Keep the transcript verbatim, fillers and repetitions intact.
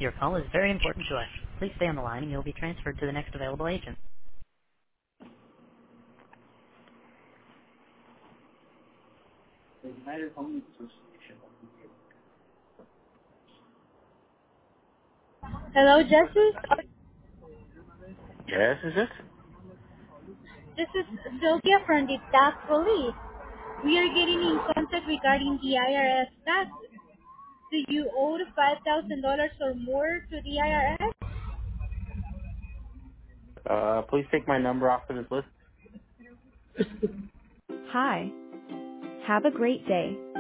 Your call is very important to us. Please stay on the line and you'll be transferred to the next available agent. Hello, Justice. Yes, is it? This is Sylvia from the tax police. We are getting in contact regarding the I R S tax. Do you owe five thousand dollars or more to the I R S? Uh, please take my number off of this list. Hi. Have a great day.